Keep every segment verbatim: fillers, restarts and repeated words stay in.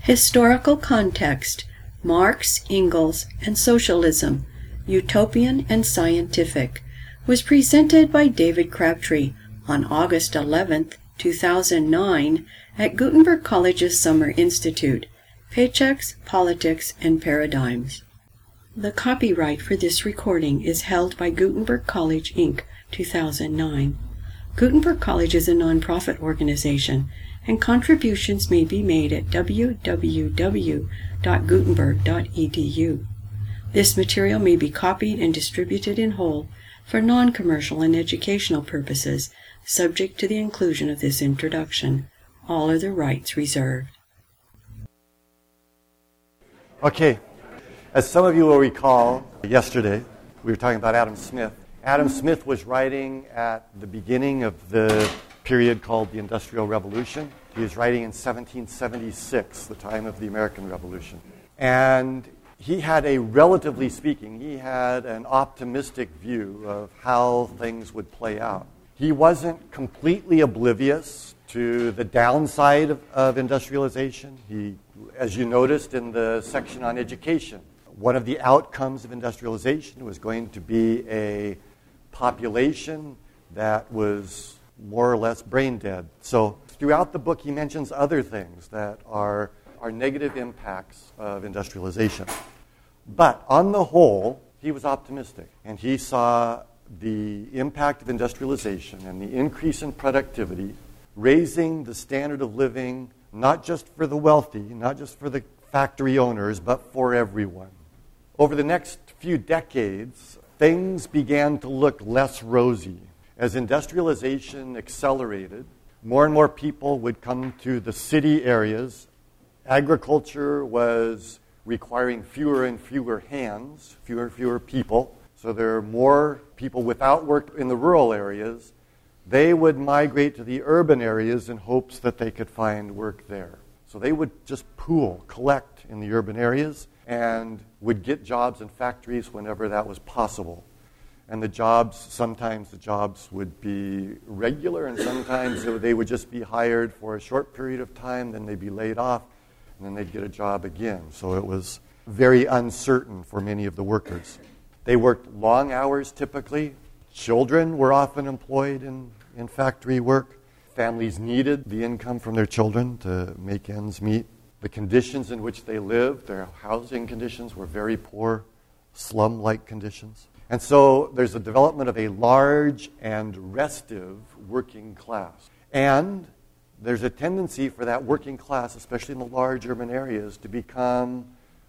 Historical Context, Marx, Engels, and Socialism, Utopian and Scientific, was presented by David Crabtree on August eleventh, two thousand nine at Gutenberg College's Summer Institute, Paychecks, Politics, and Paradigms. The copyright for this recording is held by Gutenberg College, Incorporated, two thousand nine. Gutenberg College is a nonprofit organization, and contributions may be made at w w w dot gutenberg dot e d u. This material may be copied and distributed in whole for non-commercial and educational purposes, subject to the inclusion of this introduction. All other rights reserved. Okay, as some of you will recall, yesterday we were talking about Adam Smith. Adam Smith was writing at the beginning of the period called the Industrial Revolution. He was writing in seventeen seventy-six, the time of the American Revolution. And he had a, relatively speaking, he had an optimistic view of how things would play out. He wasn't completely oblivious to the downside of, of industrialization. He, as you noticed in the section on education, one of the outcomes of industrialization was going to be a population that was more or less brain dead. So throughout the book, he mentions other things that are, are negative impacts of industrialization. But on the whole, he was optimistic, and he saw the impact of industrialization and the increase in productivity, raising the standard of living not just for the wealthy, not just for the factory owners, but for everyone. Over the next few decades, things began to look less rosy. As industrialization accelerated, more and more people would come to the city areas. Agriculture was requiring fewer and fewer hands, fewer and fewer people. So there are more people without work in the rural areas. They would migrate to the urban areas in hopes that they could find work there. So they would just pool, collect in the urban areas, and would get jobs in factories whenever that was possible. And the jobs, sometimes the jobs would be regular, and sometimes they would just be hired for a short period of time, then they'd be laid off, and then they'd get a job again. So it was very uncertain for many of the workers. They worked long hours typically. Children were often employed in, in factory work. Families needed the income from their children to make ends meet. The conditions in which they lived, their housing conditions, were very poor, slum-like conditions. And so there's a development of a large and restive working class. And there's a tendency for that working class, especially in the large urban areas, to become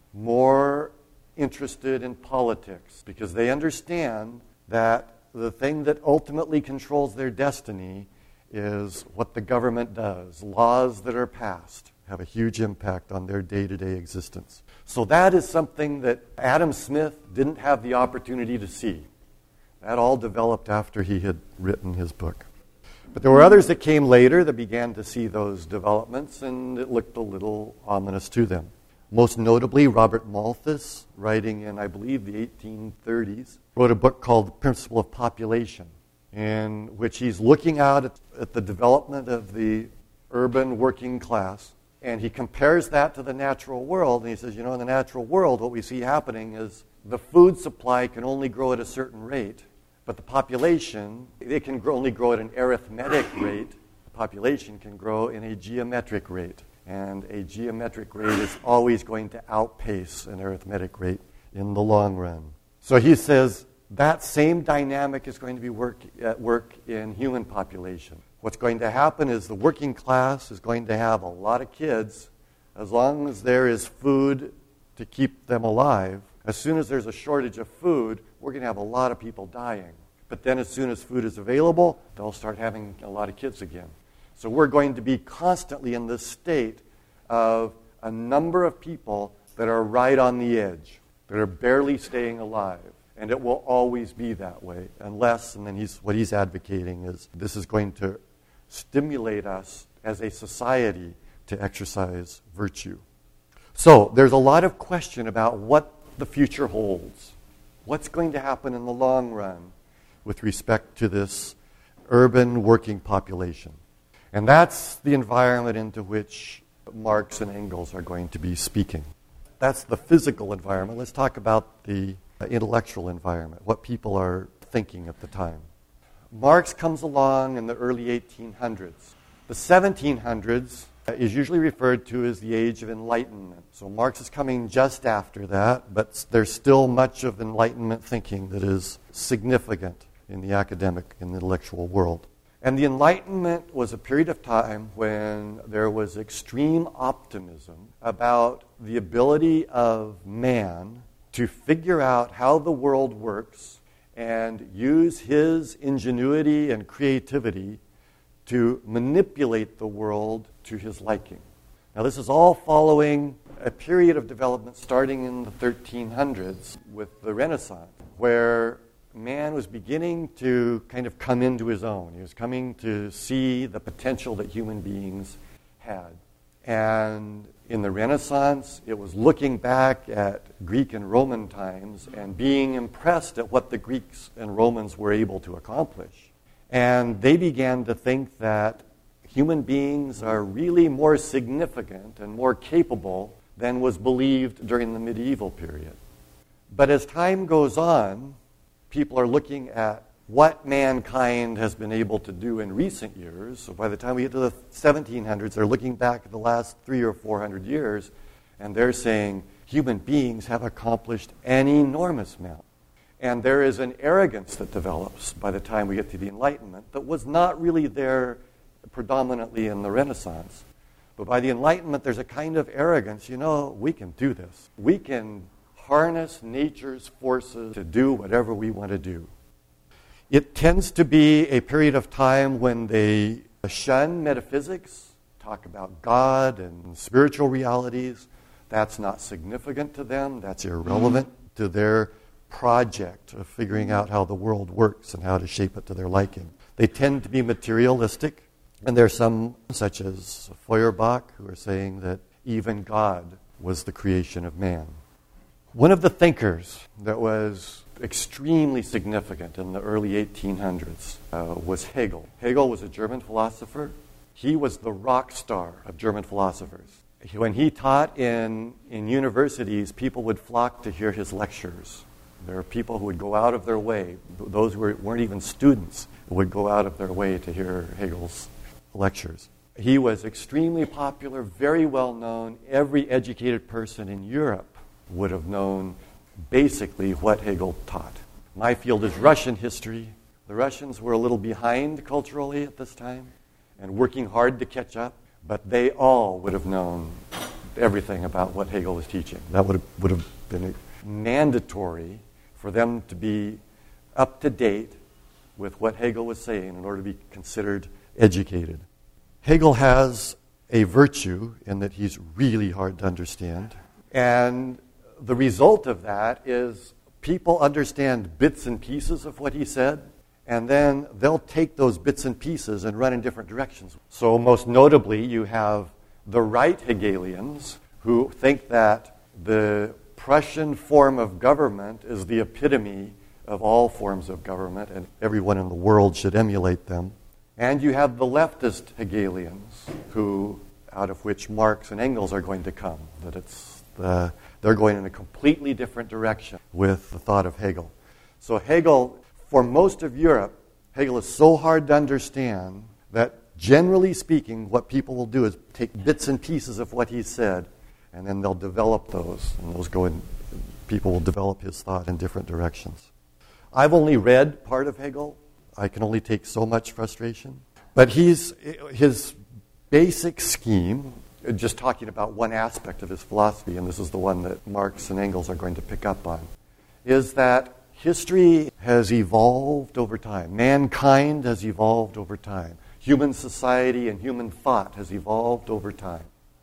more interested in politics because they understand that the thing that ultimately controls their destiny is what the government does. Laws that are passed have a huge impact on their day-to-day existence. So that is something that Adam Smith didn't have the opportunity to see. That all developed after he had written his book. But there were others that came later that began to see those developments, and it looked a little ominous to them. Most notably, Robert Malthus, writing in, I believe, the eighteen thirties, wrote a book called The Principle of Population, in which he's looking out at, at the development of the urban working class, and he compares that to the natural world, and he says, you know, in the natural world, what we see happening is the food supply can only grow at a certain rate, but the population, it can grow, only grow at an arithmetic rate. The population can grow in a geometric rate, and a geometric rate is always going to outpace an arithmetic rate in the long run. So he says that same dynamic is going to be work, at work in human population. What's going to happen is the working class is going to have a lot of kids as long as there is food to keep them alive. As soon as there's a shortage of food, we're going to have a lot of people dying. But then as soon as food is available, they'll start having a lot of kids again. So we're going to be constantly in this state of a number of people that are right on the edge, that are barely staying alive. And it will always be that way, unless, and then he's, what he's advocating is this is going to stimulate us as a society to exercise virtue. So there's a lot of question about what the future holds. What's going to happen in the long run with respect to this urban working population? And that's the environment into which Marx and Engels are going to be speaking. That's the physical environment. Let's talk about the intellectual environment, what people are thinking at the time. Marx comes along in the early eighteen hundreds. The seventeen hundreds is usually referred to as the Age of Enlightenment. So Marx is coming just after that, but there's still much of Enlightenment thinking that is significant in the academic and intellectual world. And the Enlightenment was a period of time when there was extreme optimism about the ability of man to figure out how the world works and use his ingenuity and creativity to manipulate the world to his liking. Now, this is all following a period of development starting in the thirteen hundreds with the Renaissance, where man was beginning to kind of come into his own. He was coming to see the potential that human beings had. And in the Renaissance, it was looking back at Greek and Roman times and being impressed at what the Greeks and Romans were able to accomplish. And they began to think that human beings are really more significant and more capable than was believed during the medieval period. But as time goes on, people are looking at what mankind has been able to do in recent years. So by the time we get to the seventeen hundreds, they're looking back at the last three or four hundred years, and they're saying human beings have accomplished an enormous amount. And there is an arrogance that develops by the time we get to the Enlightenment that was not really there predominantly in the Renaissance. But by the Enlightenment, there's a kind of arrogance. You know, we can do this. We can harness nature's forces to do whatever we want to do. It tends to be a period of time when they shun metaphysics, talk about God and spiritual realities. That's not significant to them. That's irrelevant to their project of figuring out how the world works and how to shape it to their liking. They tend to be materialistic, and there are some, such as Feuerbach, who are saying that even God was the creation of man. One of the thinkers that was extremely significant in the early eighteen hundreds uh, was Hegel. Hegel was a German philosopher. He was the rock star of German philosophers. When he taught in, in universities, people would flock to hear his lectures. There are people who would go out of their way, those who weren't even students, would go out of their way to hear Hegel's lectures. He was extremely popular, very well known. Every educated person in Europe would have known basically what Hegel taught. My field is Russian history. The Russians were a little behind culturally at this time and working hard to catch up, but they all would have known everything about what Hegel was teaching. That would have, would have been mandatory for them to be up to date with what Hegel was saying in order to be considered educated. Hegel has a virtue in that he's really hard to understand, and the result of that is people understand bits and pieces of what he said, and then they'll take those bits and pieces and run in different directions. So most notably, you have the right Hegelians who think that the Prussian form of government is the epitome of all forms of government, and everyone in the world should emulate them. And you have the leftist Hegelians, who, out of which Marx and Engels are going to come, that it's the, they're going in a completely different direction with the thought of Hegel. So Hegel, for most of Europe, Hegel is so hard to understand that generally speaking, what people will do is take bits and pieces of what he said, and then they'll develop those, and those go in, people will develop his thought in different directions. I've only read part of Hegel. I can only take so much frustration. But he's, his basic scheme, just talking about one aspect of his philosophy, and this is the one that Marx and Engels are going to pick up on, is that history has evolved over time. Mankind has evolved over time. Human society and human thought has evolved over time.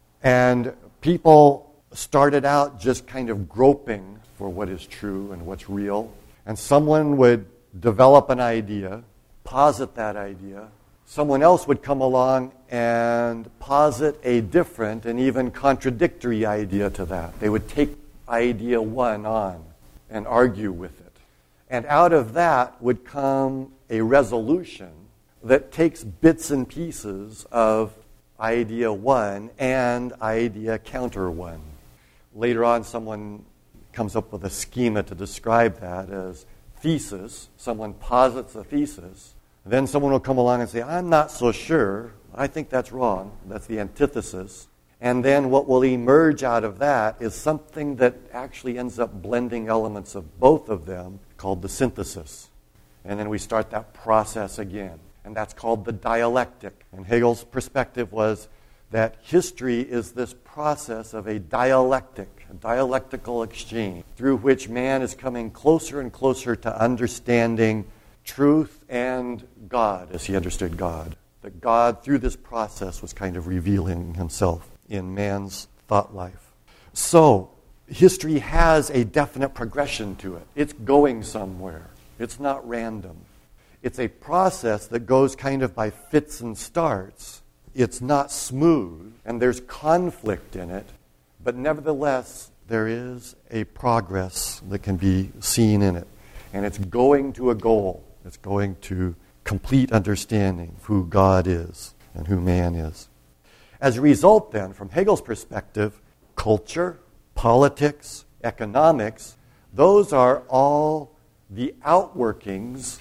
And people started out just kind of groping for what is true and what's real. And someone would develop an idea, posit that idea. Someone else would come along and posit a different and even contradictory idea to that. They would take idea one on and argue with it. And out of that would come a resolution that takes bits and pieces of idea one and idea counter one. Later on, someone comes up with a schema to describe that as thesis. Someone posits a thesis. Then someone will come along and say, I'm not so sure. I think that's wrong. That's the antithesis. And then what will emerge out of that is something that actually ends up blending elements of both of them called the synthesis. And then we start that process again. And that's called the dialectic. And Hegel's perspective was that history is this process of a dialectic, a dialectical exchange, through which man is coming closer and closer to understanding truth and God as he understood God. That God, through this process, was kind of revealing himself in man's thought life. So, history has a definite progression to it. It's going somewhere. It's not random. It's a process that goes kind of by fits and starts. It's not smooth, and there's conflict in it, but nevertheless, there is a progress that can be seen in it. And it's going to a goal. It's going to complete understanding of who God is and who man is. As a result, then, from Hegel's perspective, culture, politics, economics, those are all the outworkings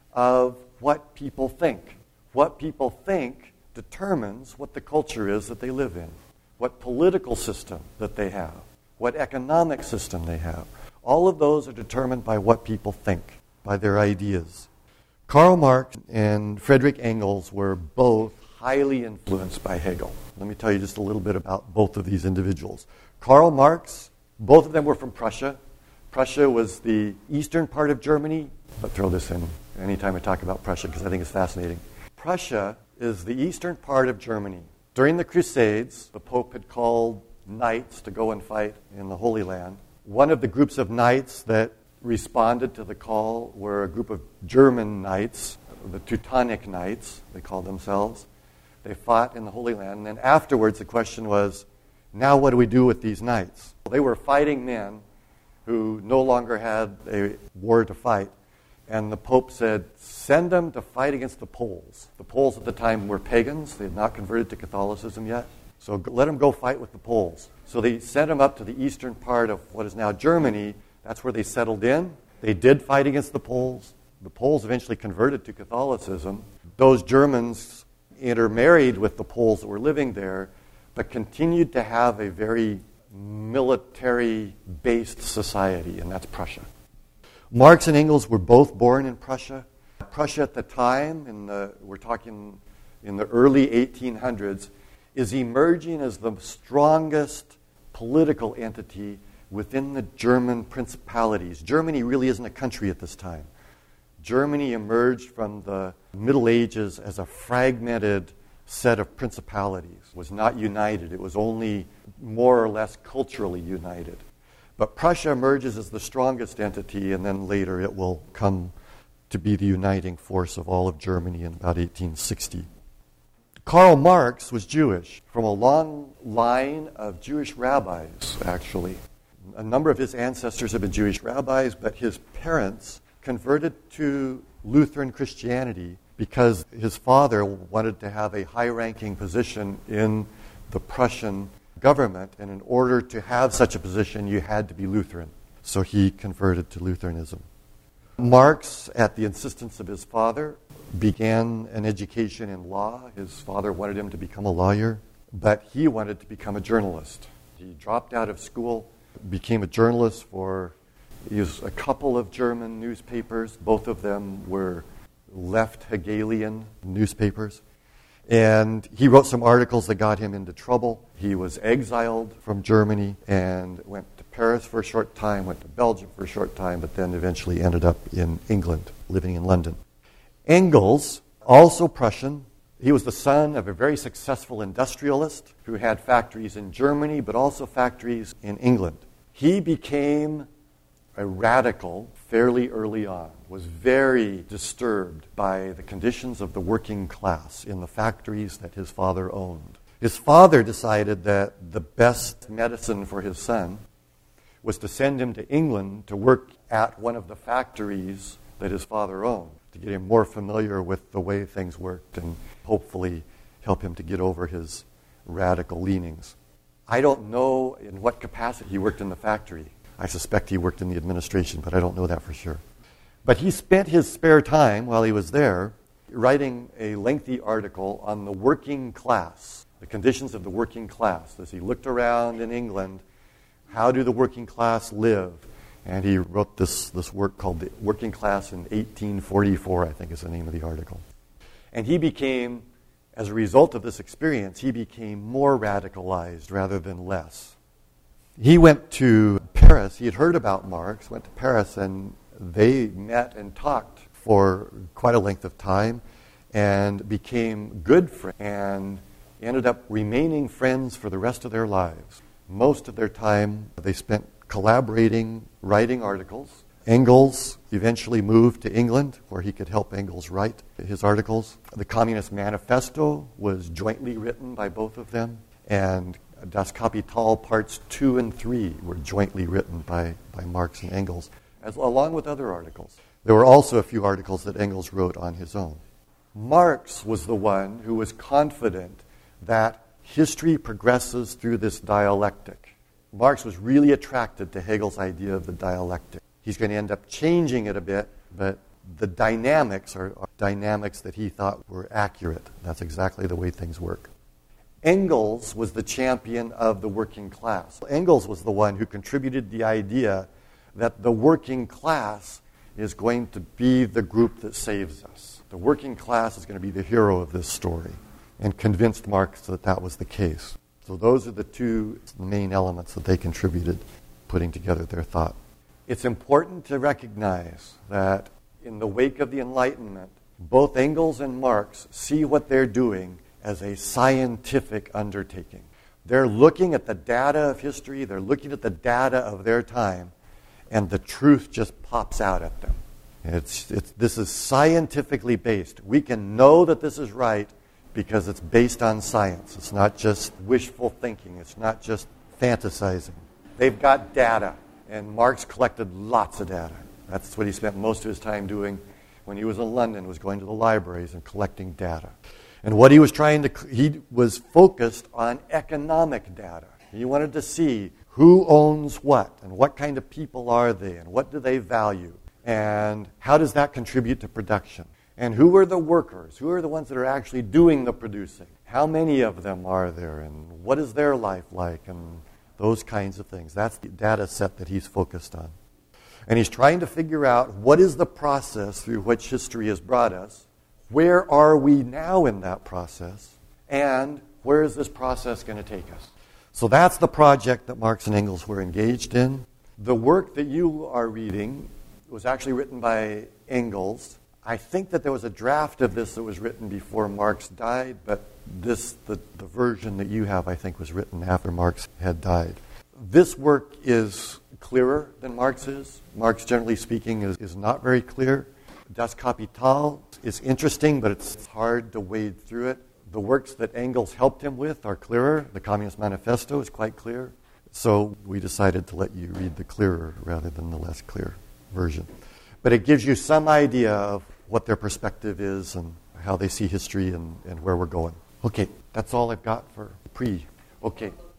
of what people think. What people think determines what the culture is that they live in, what political system that they have, what economic system they have. All of those are determined by what people think, by their ideas. Karl Marx and Friedrich Engels were both highly influenced by Hegel. Let me tell you just a little bit about both of these individuals. Karl Marx, both of them were from Prussia. Prussia was the eastern part of Germany. I'll throw this in anytime I talk about Prussia because I think it's fascinating. Prussia is the eastern part of Germany. During the Crusades, the Pope had called knights to go and fight in the Holy Land. One of the groups of knights that responded to the call were a group of German knights, the Teutonic Knights, they called themselves. They fought in the Holy Land. And then afterwards, the question was, now what do we do with these knights? Well, they were fighting men who no longer had a war to fight. And the Pope said, send them to fight against the Poles. The Poles at the time were pagans. They had not converted to Catholicism yet. So let them go fight with the Poles. So they sent them up to the eastern part of what is now Germany. That's where they settled in. They did fight against the Poles. The Poles eventually converted to Catholicism. Those Germans intermarried with the Poles that were living there, but continued to have a very military-based society, and that's Prussia. Marx and Engels were both born in Prussia. Prussia at the time, in the, we're talking in the early eighteen hundreds, is emerging as the strongest political entity within the German principalities. Germany really isn't a country at this time. Germany emerged from the Middle Ages as a fragmented set of principalities. It was not united. It was only more or less culturally united. But Prussia emerges as the strongest entity, and then later it will come to be the uniting force of all of Germany in about eighteen sixty. Karl Marx was Jewish, from a long line of Jewish rabbis, actually. A number of his ancestors have been Jewish rabbis, but his parents converted to Lutheran Christianity because his father wanted to have a high-ranking position in the Prussian government, and in order to have such a position, you had to be Lutheran. So he converted to Lutheranism. Marx, at the insistence of his father, began an education in law. His father wanted him to become a lawyer, but he wanted to become a journalist. He dropped out of school, became a journalist for he used a couple of German newspapers. Both of them were left Hegelian newspapers. And he wrote some articles that got him into trouble. He was exiled from Germany and went to Paris for a short time, went to Belgium for a short time, but then eventually ended up in England, living in London. Engels, also Prussian, he was the son of a very successful industrialist who had factories in Germany, but also factories in England. He became a radical fairly early on, was very disturbed by the conditions of the working class in the factories that his father owned. His father decided that the best medicine for his son was to send him to England to work at one of the factories that his father owned, to get him more familiar with the way things worked, and hopefully help him to get over his radical leanings. I don't know in what capacity he worked in the factory. I suspect he worked in the administration, but I don't know that for sure. But he spent his spare time while he was there writing a lengthy article on the working class, the conditions of the working class. As he looked around in England, how do the working class live? And he wrote this, this work called The Working Class in eighteen forty-four, I think is the name of the article. And he became, as a result of this experience, he became more radicalized rather than less. He went to Paris. He had heard about Marx, went to Paris, and they met and talked for quite a length of time and became good friends and ended up remaining friends for the rest of their lives. Most of their time they spent collaborating, writing articles. Engels eventually moved to England, where he could help Engels write his articles. The Communist Manifesto was jointly written by both of them, and Das Kapital Parts two and three were jointly written by, by Marx and Engels, as, along with other articles. There were also a few articles that Engels wrote on his own. Marx was the one who was confident that history progresses through this dialectic. Marx was really attracted to Hegel's idea of the dialectic. He's going to end up changing it a bit, but the dynamics are, are dynamics that he thought were accurate. That's exactly the way things work. Engels was the champion of the working class. Engels was the one who contributed the idea that the working class is going to be the group that saves us. The working class is going to be the hero of this story, and convinced Marx that that was the case. So those are the two main elements that they contributed, putting together their thought. It's important to recognize that in the wake of the Enlightenment, both Engels and Marx see what they're doing as a scientific undertaking. They're looking at the data of history, they're looking at the data of their time, and the truth just pops out at them. It's, it's, this is scientifically based. We can know that this is right because it's based on science. It's not just wishful thinking. It's not just fantasizing. They've got data, and Marx collected lots of data. That's what he spent most of his time doing when he was in London, was going to the libraries and collecting data. And what he was trying to, he was focused on economic data. He wanted to see who owns what, and what kind of people are they, and what do they value, and how does that contribute to production? And who are the workers? Who are the ones that are actually doing the producing? How many of them are there, and what is their life like, and those kinds of things. That's the data set that he's focused on. And he's trying to figure out what is the process through which history has brought us, where are we now in that process, and where is this process going to take us? So that's the project that Marx and Engels were engaged in. The work that you are reading was actually written by Engels. I think that there was a draft of this that was written before Marx died, but this, the, the version that you have, I think, was written after Marx had died. This work is clearer than Marx's. Marx, generally speaking, is, is not very clear. Das Kapital is interesting, but it's hard to wade through it. The works that Engels helped him with are clearer. The Communist Manifesto is quite clear. So we decided to let you read the clearer rather than the less clear version. But it gives you some idea of what their perspective is and how they see history and, and where we're going. Okay, that's all I've got for pre. Okay,